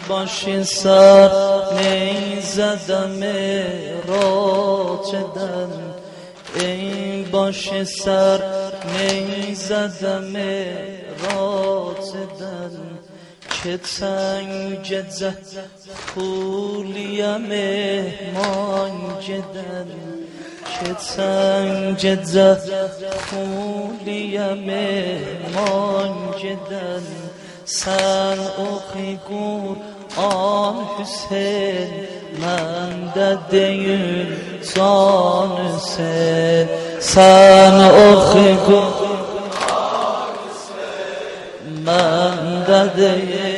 باشی سر نیزدم را چدن ای باشی سر نیزدم را چدن که تنگ جزه پولیم مانجدن که تنگ جزه پولیم مانجدن سن اخی گور آن حسین من ددیون زان حسین سن اخی گور آن حسین من ددیون